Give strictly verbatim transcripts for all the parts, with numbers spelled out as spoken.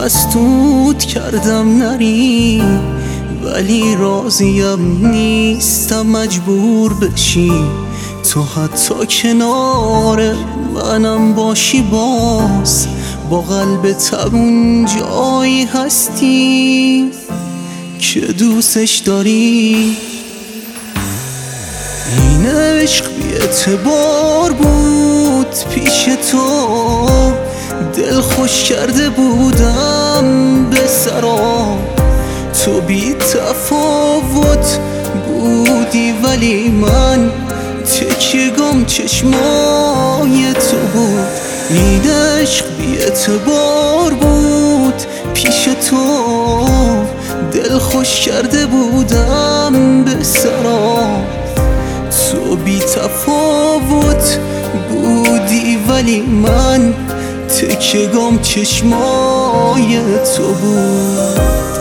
مسدود کردم نری، ولی راضیم نیستم مجبور بشی. تو حتی کنار منم باشی، باز با قلب تبون جایی هستی که دوستش داری. این عشق بی اعتبار بود پیش تو، دل خوش کرده بودم به سرا. تو بی تفاوت بودی ولی من تکیه‌گام چشمای تو بود. این عشق بی اعتبار بود پیش تو، دل خوش کرده بودم به سرا. تو بی تفاوت بودی ولی من تکیه‌گام چشمای تو بود.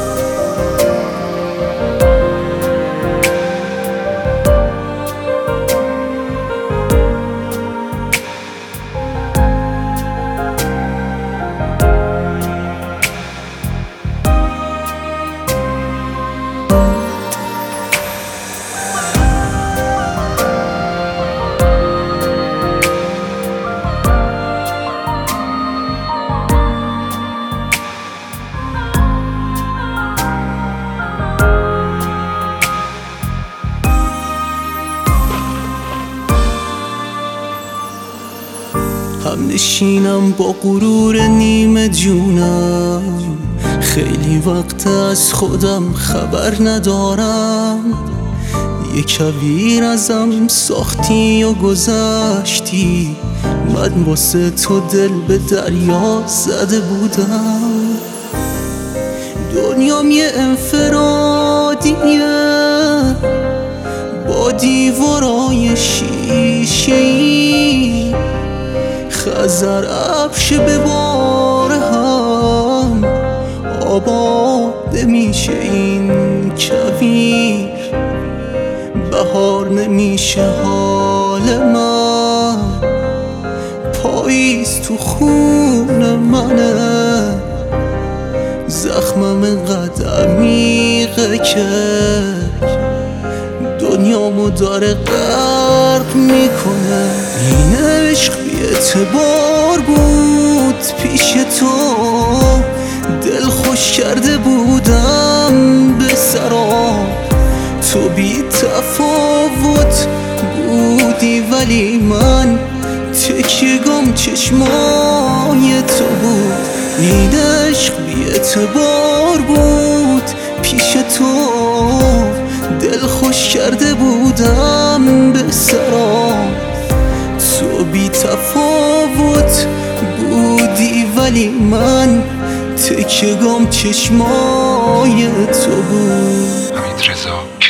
هم نشینم با غرور نیمه جونم، خیلی وقت از خودم خبر ندارم. یه کویر ازم ساختی و گذشتی، من واسه تو دل به دریا زده بودم. دنیام یه انفرادیه با دیوارای شیشه‌ای، خزر ابش به بار هم آباد نمیشه این کویر. بهار نمیشه حال من، پاییز تو خون منه. زخمم انقدر عمیقه که دنیامو داره غرق میکنه. این عشق بی اعتبار بود پیش تو، دل خوش کرده بودم به سرا. تو بی تفاوت بودی ولی من تکیه‌گام چشمای تو بود. این عشق بی اعتبار بود پیش تو، دل خوش کرده بودم به سرا. تو بی تفاوت بودی ولی من تکیه‌گام چشمای تو بود. حمید رضا